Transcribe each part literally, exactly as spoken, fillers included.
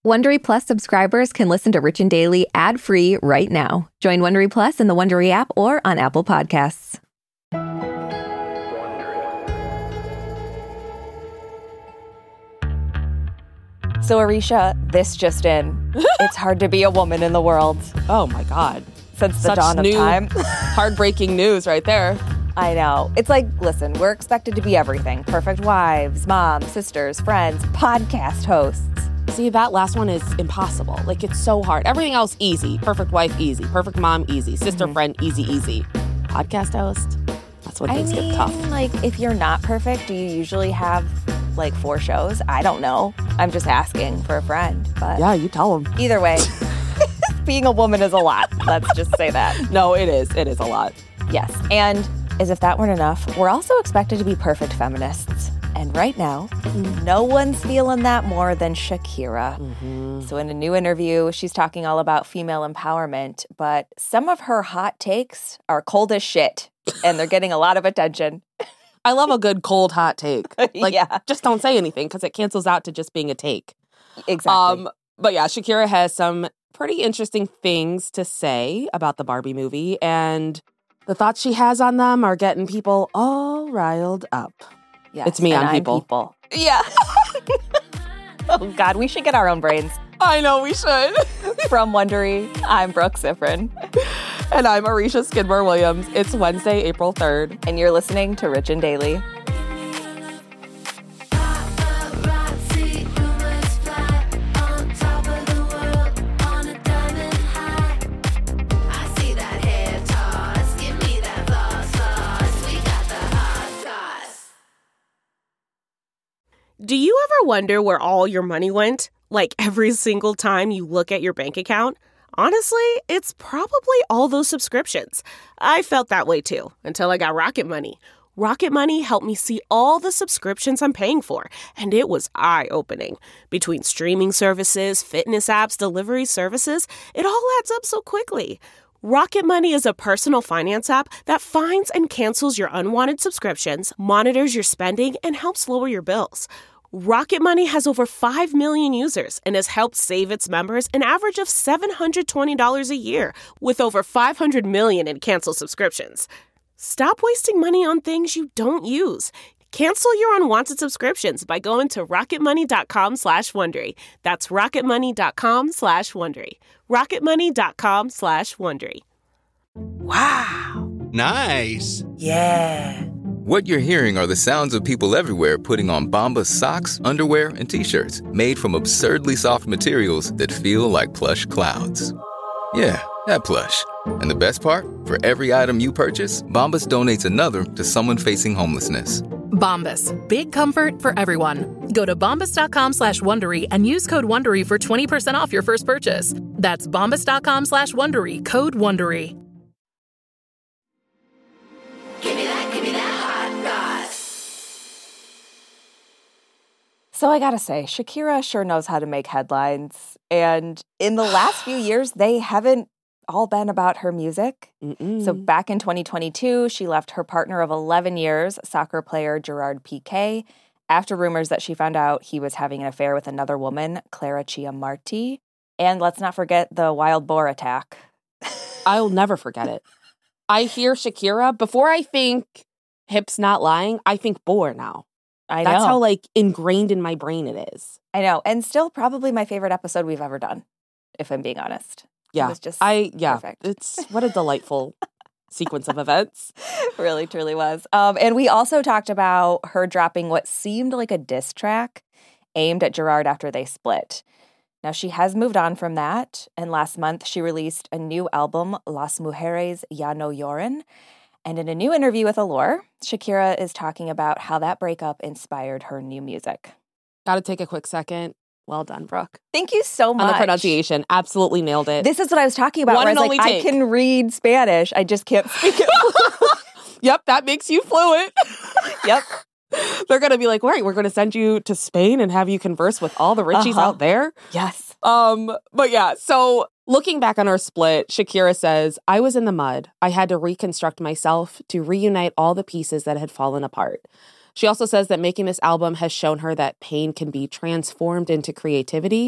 Wondery Plus subscribers can listen to Rich and Daily ad-free right now. Join Wondery Plus in the Wondery app or on Apple Podcasts. So, Arisha, this just in. It's hard to be a woman in the world. Oh, my God. Since the Such dawn of new, time. heartbreaking news right there. I know. It's like, listen, we're expected to be everything. Perfect wives, moms, sisters, friends, podcast hosts. See, that last one is impossible. Like, it's so hard. Everything else, easy. Perfect wife, easy. Perfect mom, easy. Sister, mm-hmm. friend, easy, easy. Podcast host, that's when things I mean, get tough. Like, if you're not perfect, do you usually have, like, four shows? I don't know. I'm just asking for a friend. But yeah, you tell them. Either way, being a woman is a lot. Let's just say that. No, it is. It is a lot. Yes. And as if that weren't enough, we're also expected to be perfect feminists. And right now, mm-hmm. no one's feeling that more than Shakira. Mm-hmm. So in a new interview, she's talking all about female empowerment, but some of her hot takes are cold as shit, and they're getting a lot of attention. I love a good cold hot take. Like, yeah. just don't say anything because it cancels out to just being a take. Exactly. Um, but yeah, Shakira has some pretty interesting things to say about the Barbie movie, and the thoughts she has on them are getting people all riled up. Yes, it's me on people. people. Yeah. Oh, God, we should get our own brains. I know we should. From Wondery, I'm Brooke Siffrin. And I'm Arisha Skidmore-Williams. It's Wednesday, April third. And you're listening to Rich and Daily. Do you ever wonder where all your money went? Like every single time you look at your bank account? Honestly, it's probably all those subscriptions. I felt that way too, until I got Rocket Money. Rocket Money helped me see all the subscriptions I'm paying for, and it was eye-opening. Between streaming services, fitness apps, delivery services, it all adds up so quickly. Rocket Money is a personal finance app that finds and cancels your unwanted subscriptions, monitors your spending, and helps lower your bills. Rocket Money has over five million users and has helped save its members an average of seven hundred twenty dollars a year, with over five hundred million in canceled subscriptions. Stop wasting money on things you don't use. Cancel your unwanted subscriptions by going to rocketmoney.com slash Wondery. That's rocketmoney.com slash Wondery. rocketmoney.com slash Wondery. Wow. Nice. Yeah. What you're hearing are the sounds of people everywhere putting on Bombas socks, underwear, and T-shirts made from absurdly soft materials that feel like plush clouds. Yeah, that plush. And the best part? For every item you purchase, Bombas donates another to someone facing homelessness. Bombas. Big comfort for everyone. Go to bombas.com slash Wondery and use code Wondery for twenty percent off your first purchase. That's bombas.com slash Wondery. Code Wondery. Give me that, give me that hot goss. So I gotta say, Shakira sure knows how to make headlines. And in the last few years, they haven't all been about her music. Mm-mm. So back in twenty twenty-two, she left her partner of eleven years, soccer player Gerard Piqué, after rumors that she found out he was having an affair with another woman, Clara Chiamarti. And let's not forget the wild boar attack. I'll never forget it. I hear Shakira, before I think hips not lying, I think boar now. I know. That's how, like, ingrained in my brain it is. I know. And still probably my favorite episode we've ever done, if I'm being honest. Yeah. It was just I, yeah. perfect. It's what a delightful sequence of events. Really, truly was. Um, and we also talked about her dropping what seemed like a diss track aimed at Gerard after they split. Now, she has moved on from that, and last month she released a new album, Las Mujeres Ya No Lloran. And in a new interview with Allure, Shakira is talking about how that breakup inspired her new music. Gotta take a quick second. Well done, Brooke. Thank you so much. On the pronunciation. Absolutely nailed it. This is what I was talking about. One where and I was only like, take. I can read Spanish. I just can't speak it. Yep, that makes you fluent. Yep. They're going to be like, all right, we're going to send you to Spain and have you converse with all the Richies uh-huh. out there. Yes. Um, but yeah, so looking back on our split, Shakira says, I was in the mud. I had to reconstruct myself to reunite all the pieces that had fallen apart. She also says that making this album has shown her that pain can be transformed into creativity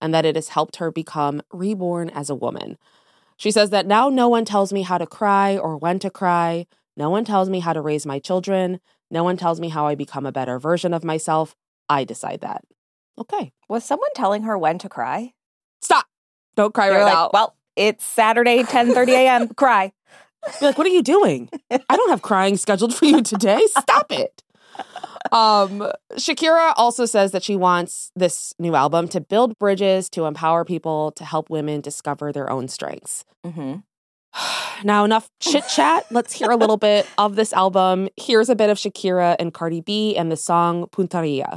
and that it has helped her become reborn as a woman. She says that now no one tells me how to cry or when to cry. No one tells me how to raise my children. No one tells me how I become a better version of myself. I decide that. Okay. Was someone telling her when to cry? Stop. Don't cry You're right like, now. well, it's Saturday, ten thirty a.m. Cry. You're like, what are you doing? I don't have crying scheduled for you today. Stop it. Um, Shakira also says that she wants this new album to build bridges, to empower people, to help women discover their own strengths. Mm-hmm. Now, enough chit chat. Let's hear a little bit of this album. Here's a bit of Shakira and Cardi B and the song Punteria.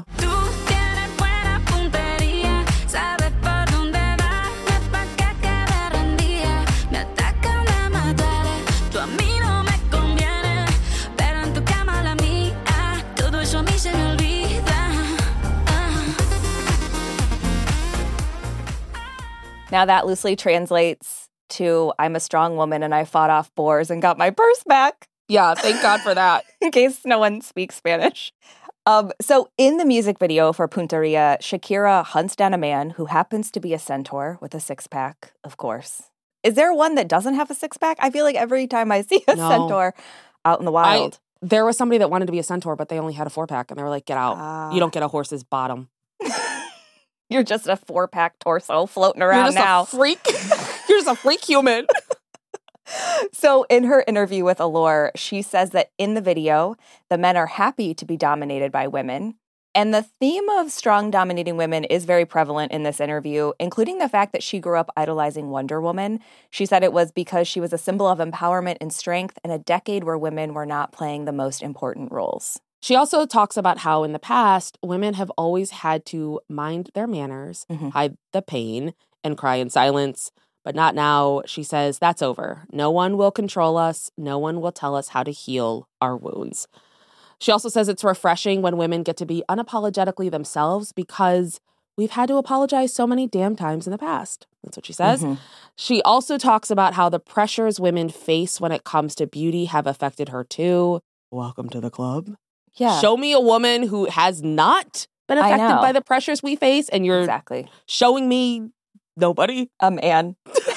Now that loosely translates to I'm a strong woman and I fought off boars and got my purse back. Yeah, thank God for that. In case no one speaks Spanish. Um, so in the music video for Punteria, Shakira hunts down a man who happens to be a centaur with a six-pack, of course. Is there one that doesn't have a six-pack? I feel like every time I see a No. centaur out in the wild. I, there was somebody that wanted to be a centaur, but they only had a four-pack, and they were like, get out. Ah. You don't get a horse's bottom. You're just a four-pack torso floating around You're just now. a freak. You're just a freak human. So in her interview with Allure, she says that in the video, the men are happy to be dominated by women. And the theme of strong dominating women is very prevalent in this interview, including the fact that she grew up idolizing Wonder Woman. She said it was because she was a symbol of empowerment and strength in a decade where women were not playing the most important roles. She also talks about how in the past, women have always had to mind their manners, Mm-hmm. hide the pain, and cry in silence. But not now. She says, that's over. No one will control us. No one will tell us how to heal our wounds. She also says it's refreshing when women get to be unapologetically themselves because we've had to apologize so many damn times in the past. That's what she says. Mm-hmm. She also talks about how the pressures women face when it comes to beauty have affected her too. Welcome to the club. Yeah, Show me a woman who has not been I affected know. by the pressures we face, and you're exactly. showing me nobody. A man.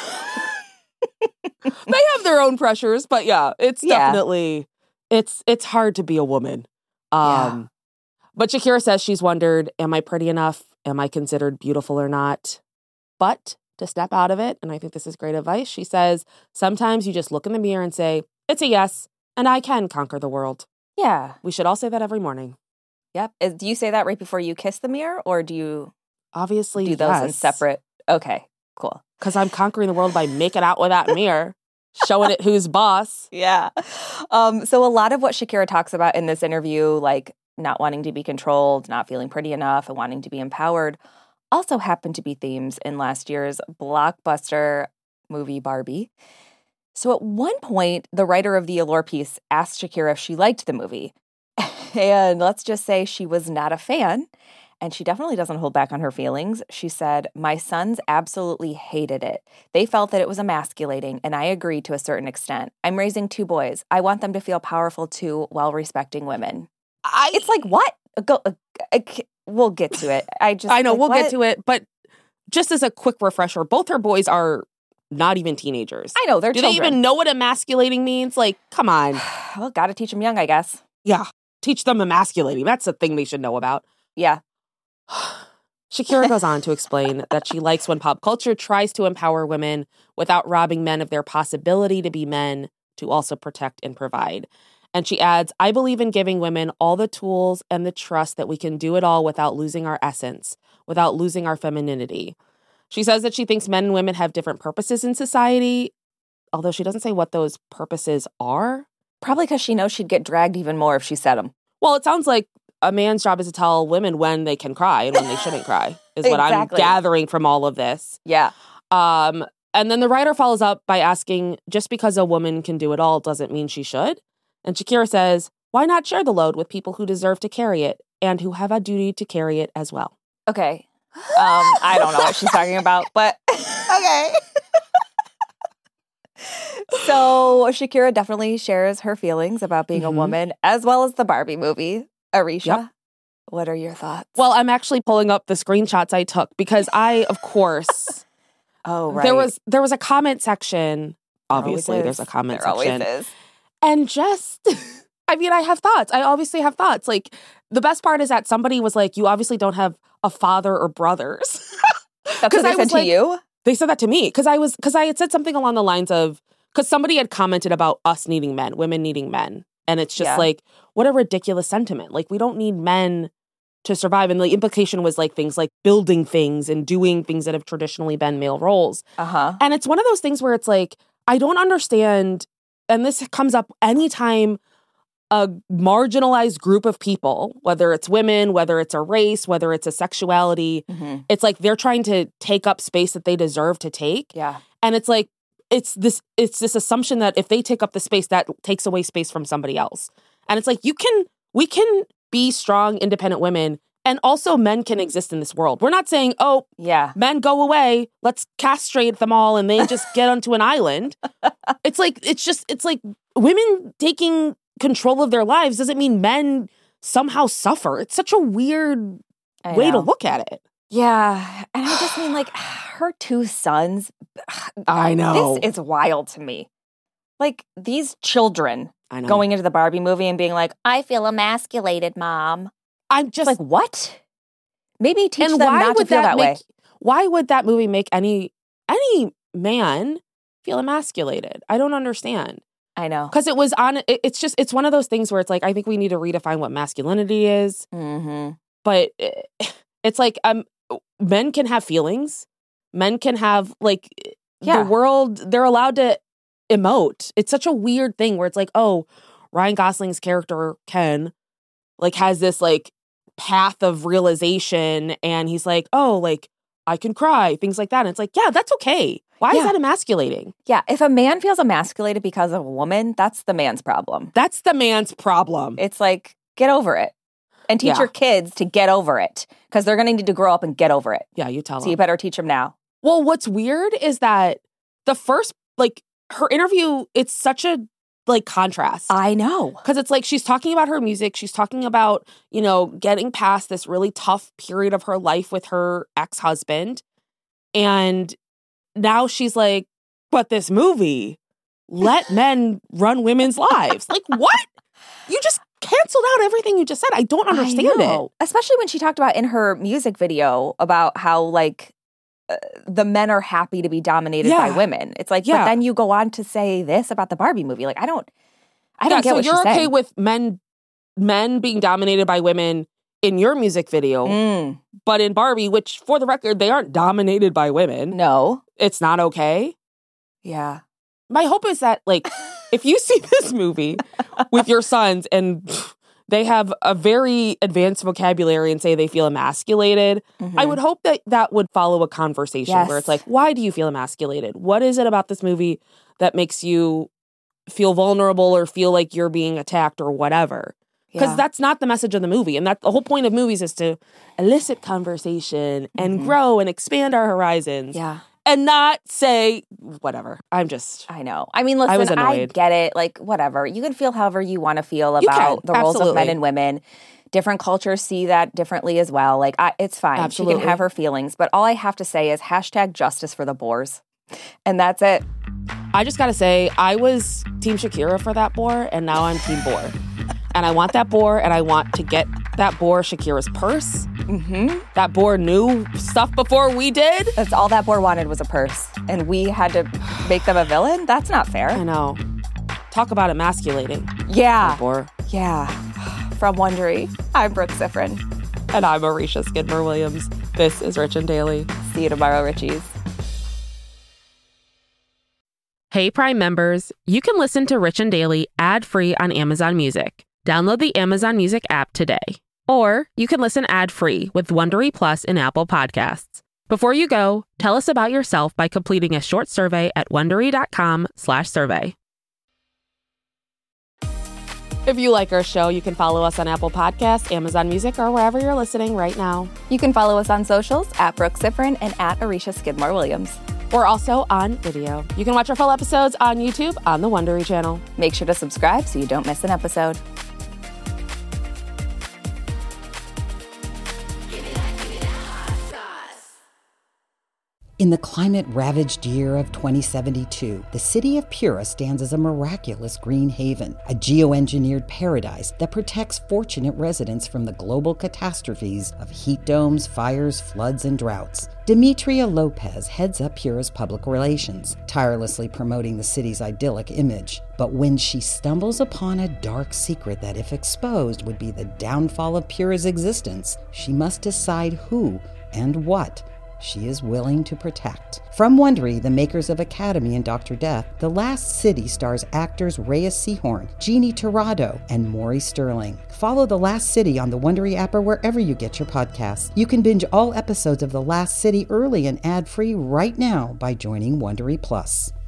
They have their own pressures, but yeah, it's Yeah. definitely it's it's hard to be a woman. Um, But Shakira says she's wondered, am I pretty enough? Am I considered beautiful or not? But to step out of it, and I think this is great advice, she says, sometimes you just look in the mirror and say, it's a yes, and I can conquer the world. Yeah. We should all say that every morning. Yep. Is, do you say that right before you kiss the mirror, or do you Obviously, do those in yes. separate? Okay, cool. Because I'm conquering the world by making out with that mirror, showing it who's boss. Yeah. Um, so a lot of what Shakira talks about in this interview, like not wanting to be controlled, not feeling pretty enough, and wanting to be empowered, also happened to be themes in last year's blockbuster movie Barbie. So at one point, the writer of the Allure piece asked Shakira if she liked the movie. And let's just say she was not a fan. And she definitely doesn't hold back on her feelings. She said, my sons absolutely hated it. They felt that it was emasculating, and I agree to a certain extent. I'm raising two boys. I want them to feel powerful too while respecting women. I, It's like, what? Go, uh, uh, we'll get to it. I just I know, like, we'll what? get to it. But just as a quick refresher, both her boys are not even teenagers. I know, they're Do children. they even know what emasculating means? Like, come on. Well, gotta teach them young, I guess. Yeah. Teach them emasculating. That's a thing they should know about. Yeah. Shakira goes on to explain that she likes when pop culture tries to empower women without robbing men of their possibility to be men, to also protect and provide. And she adds, I believe in giving women all the tools and the trust that we can do it all without losing our essence, without losing our femininity. She says that she thinks men and women have different purposes in society, although she doesn't say what those purposes are. Probably because she knows she'd get dragged even more if she said them. Well, it sounds like a man's job is to tell women when they can cry and when they shouldn't cry, is what Exactly. I'm gathering from all of this. Yeah. Um, and then the writer follows up by asking, just because a woman can do it all doesn't mean she should. And Shakira says, why not share the load with people who deserve to carry it and who have a duty to carry it as well? Okay. Um, I don't know what she's talking about, but okay. So Shakira definitely shares her feelings about being Mhm. a woman, as well as the Barbie movie. Arisha, Yep. What are your thoughts? Well, I'm actually pulling up the screenshots I took because I, of course, oh right, there was there was a comment section. Obviously, there there's a comment there section, always is. and just, I mean, I have thoughts. I obviously have thoughts. Like the best part is that somebody was like, "You obviously don't have a father or brothers." That's what they I said was to like, you? They said that to me because I was because I had said something along the lines of because somebody had commented about us needing men, women needing men, and it's just Yeah. like what a ridiculous sentiment. Like we don't need men to survive, and the implication was like things like building things and doing things that have traditionally been male roles. Uh huh. And it's one of those things where it's like I don't understand, and this comes up anytime a marginalized group of people, whether it's women, whether it's a race, whether it's a sexuality, Mm-hmm. it's like they're trying to take up space that they deserve to take. Yeah. And it's like it's this it's this assumption that if they take up the space, that takes away space from somebody else. And it's like you can we can be strong, independent women, and also men can exist in this world. We're not saying, oh, Yeah. men go away, let's castrate them all and they just get onto an island. It's like it's just it's like women taking control of their lives doesn't mean men somehow suffer. It's such a weird I way to know. look at it. Yeah. And I just mean, like, her two sons. I know. This is wild to me. Like, these children I know. going into the Barbie movie and being like, I feel emasculated, Mom. I'm Just just like, what? Maybe teach and them why not would to feel that, make, way. Why would that movie make any any man feel emasculated? I don't understand. I know. Because it was on, it, it's just, it's one of those things where it's like, I think we need to redefine what masculinity is. Mm-hmm. But it, it's like, um, men can have feelings. Men can have, like, Yeah. the world, they're allowed to emote. It's such a weird thing where it's like, oh, Ryan Gosling's character, Ken, like, has this, like, path of realization. And he's like, oh, like, I can cry, things like that. And it's like, yeah, that's okay. Why Yeah. is that emasculating? Yeah. If a man feels emasculated because of a woman, that's the man's problem. That's the man's problem. It's like, get over it. And teach Yeah. your kids to get over it because they're going to need to grow up and get over it. Yeah, you tell So him. you better teach them now. Well, what's weird is that the first, like, her interview, it's such a, like, contrast. I know. Because it's like she's talking about her music. She's talking about, you know, getting past this really tough period of her life with her ex-husband. And now she's like, but this movie, let men run women's lives. Like, what? You just canceled out everything you just said. I don't understand I it. know. Especially when she talked about in her music video about how, like, uh, the men are happy to be dominated by Yeah. women. It's like, Yeah. but then you go on to say this about the Barbie movie. Like, I don't, I don't yeah, get so what you're she's okay saying. with men, men being dominated by women in your music video, Mm, but in Barbie, which for the record, they aren't dominated by women. no. It's not okay. Yeah. My hope is that, like, if you see this movie with your sons and pff, they have a very advanced vocabulary and say they feel emasculated, Mhm. I would hope that that would follow a conversation where Yes. it's like, why do you feel emasculated? What is it about this movie that makes you feel vulnerable or feel like you're being attacked or whatever? Because Yeah. that's not the message of the movie. And that the whole point of movies is to elicit conversation and Mhm. grow and expand our horizons Yeah. and not say whatever. I'm just, I know. I mean, listen, I I, was annoyed. get it. Like, whatever. You can feel however you want to feel You about can, the roles of men absolutely. and women. Different cultures see that differently as well. Like, I, it's fine. She Absolutely. can have her feelings. But all I have to say is hashtag justice for the boars. And that's it. I just gotta say, I was Team Shakira for that boar, and now I'm Team Boar. And I want that boar, and I want to get that boar Shakira's purse. Mm-hmm. That boar knew stuff before we did. That's all that boar wanted was a purse. And we had to make them a villain? That's not I fair. know. Talk about emasculating. Yeah. Boar. Yeah. From Wondery, I'm Brooke Sifrin. And I'm Arisha Skidmore-Williams. This is Rich and Daily. See you tomorrow, Richies. Hey, Prime members, you can listen to Rich and Daily ad-free on Amazon Music. Download the Amazon Music app today. Or you can listen ad-free with Wondery Plus in Apple Podcasts. Before you go, tell us about yourself by completing a short survey at Wondery.com slash survey. If you like our show, you can follow us on Apple Podcasts, Amazon Music, or wherever you're listening right now. You can follow us on socials at Brooke Sifrin and at Arisha Skidmore-Williams. We're also on video. You can watch our full episodes on YouTube on the Wondery channel. Make sure to subscribe so you don't miss an episode. In the climate-ravaged year of twenty seventy-two, the city of Pura stands as a miraculous green haven, a geoengineered paradise that protects fortunate residents from the global catastrophes of heat domes, fires, floods, and droughts. Demetria Lopez heads up Pura's public relations, tirelessly promoting the city's idyllic image. But when she stumbles upon a dark secret that, if exposed, would be the downfall of Pura's existence, she must decide who and what she is willing to protect. From Wondery, the makers of Academy and Doctor Death, The Last City stars actors Reyes Sehorn, Jeannie Torrado, and Maury Sterling. Follow The Last City on the Wondery app or wherever you get your podcasts. You can binge all episodes of The Last City early and ad-free right now by joining Wondery Plus.